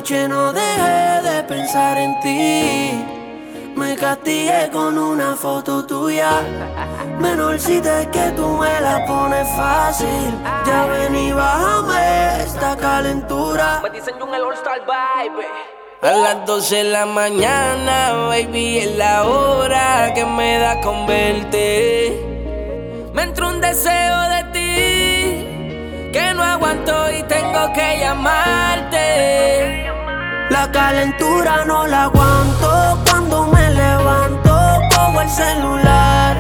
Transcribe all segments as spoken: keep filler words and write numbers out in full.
Anoche no dejé de pensar en ti. Me castigué con una foto tuya. Menor si es que tú me la pones fácil. Ya ven y bájame esta calentura. Me dicen un el All Star baby. A las doce de la mañana, baby, es la hora que me da con verte. Me entró un deseo de ti que no aguanto y tengo que llamarte. La calentura no la aguanto. Cuando me levanto, cojo el celular.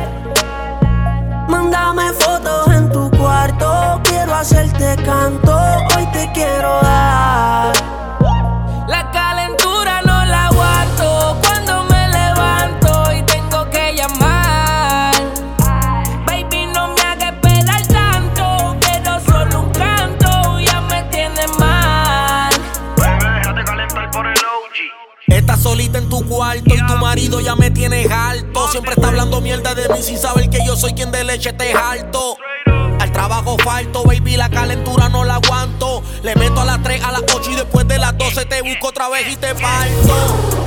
Mándame fotos en tu cuarto. Quiero hacerte canto, hoy te quiero dar. La calentura no la aguanto. Cuando me levanto y tengo que llamar. Baby, no me hagas esperar tanto. Quiero solo un canto, ya me tienes mal. Bebé, déjate calentar por el O G. Estás solita en tu cuarto y tu marido ya me tienes harto. Siempre está hablando mierda de mí sin saber que yo soy quien de leche te harto. Al trabajo falto, baby, la calentura no la aguanto. Le meto a las tres, a las ocho y después de las doce te busco otra vez y te falto.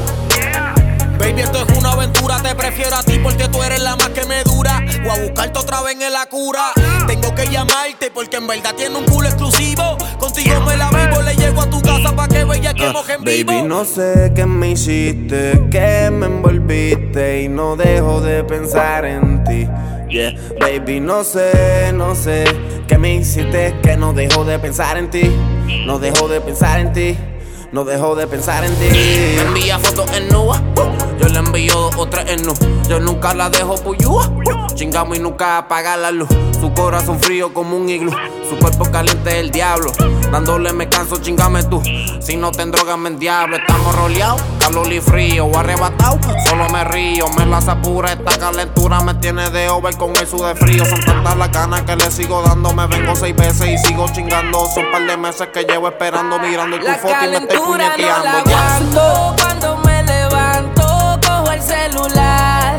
Baby, esto es una aventura, te prefiero a ti porque tú eres la más que me dura. O a buscarte otra vez en la cura. Tengo que llamarte porque en verdad tiene un culo exclusivo. Contigo me la vivo, le llego a tu casa pa' que vea que moje en vivo. Baby, no sé qué me hiciste, que me envolviste y no dejo de pensar en ti. Yeah, baby, no sé, no sé qué me hiciste, que no dejo de pensar en ti. No dejo de pensar en ti. No dejo de pensar en ti. Me envía fotos en nua, yo le envío dos o tres en nu. Yo nunca la dejo puyúa. Chingamos y nunca apaga la luz. Su corazón frío como un iglú. Su cuerpo caliente es el diablo. Dándole me canso, chingame tú. Si no te endrogas me en diablo. Estamos roleados, calor y frío o arrebatado. Solo me río, me la apura. Esta calentura me tiene de over con el sud de frío. Son tantas las ganas que le sigo dando. Me vengo seis veces y sigo chingando. Son par de meses que llevo esperando, mirando tu foto y me estoy puñeteando. No la aguanto. Cuando me levanto, cojo el celular.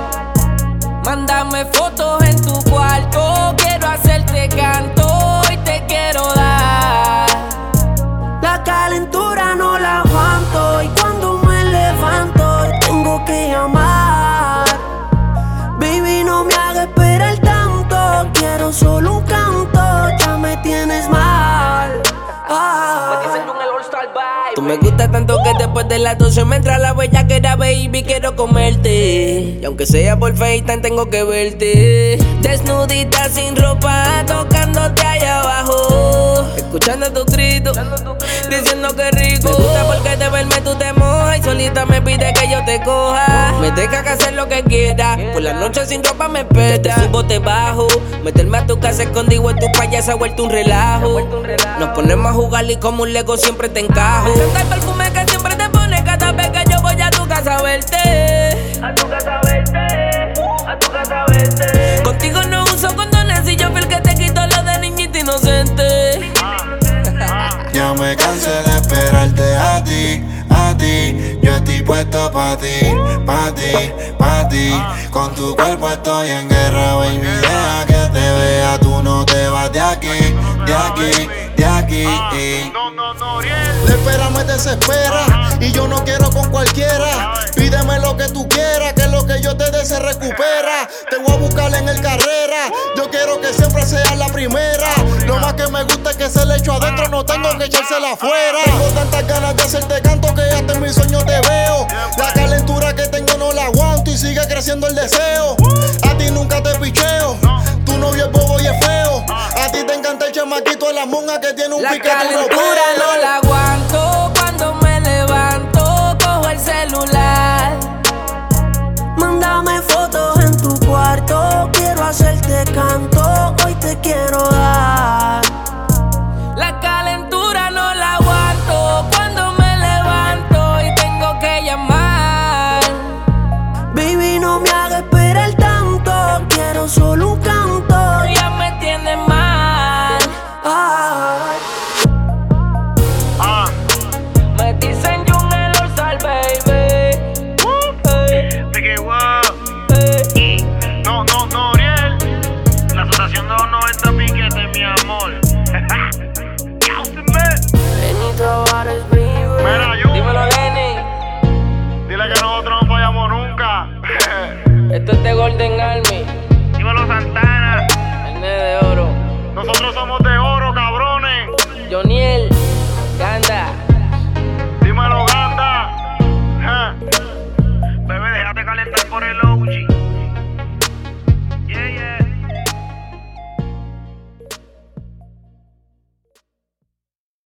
Mándame fotos en tu cuarto. Quiero hacerte canto y te quiero dar. La calentura no la aguanto. Y cuando me levanto tengo que llamar. Baby, no me hagas esperar tanto. Quiero solo un canto, ya me tienes mal. Ah. Me dicen un el All Star baby. Tú me gustas tanto que después de las doce me entra la bella que era baby, quiero comerte. Y aunque sea por FaceTime tengo que verte. Desnudita sin ropa, tocándote allá abajo. Escuchando tus gritos, diciendo que rico. Me gusta porque de verme tú te mojas y solita me pide que yo te coja. Me deja que hacer lo que quiera, por la noche sin ropa me espera. Te subo, te bajo, meterme a tu casa escondido en tu playa se ha vuelto un relajo. Nos ponemos a jugar y como un Lego siempre te encajo. Siente el perfume que siempre te pone cada vez que yo voy a tu casa a verte. A tu casa a verte, a tu casa a verte. Contigo no uso condones y yo fui el que te quito lo de niñita inocente. Ya me cansé de esperarte a ti, a ti. Yo estoy puesto pa' ti, pa' ti, pa' ti. Con tu cuerpo estoy en guerra, baby. Deja que te vea, tú no te vas de aquí, de aquí, de aquí. No, no, no, Oriel. La espera me desespera y yo no quiero con cualquiera. Pídeme lo que tú quieras, que lo que yo te dé se recupera. Te voy a buscar en el carrera, yo quiero que siempre sea la primera. Lo más que me gusta es que se le echo adentro, no tengo que echársela afuera. Tengo tantas ganas de hacerte canto que hasta en mis sueños te veo. La calentura que tengo no la aguanto y sigue creciendo el deseo. A ti nunca te picheo, tu novio es bobo y es feo. A ti te encanta el chamaquito de la monja que tiene un La piquete calentura europeo. no la aguanto.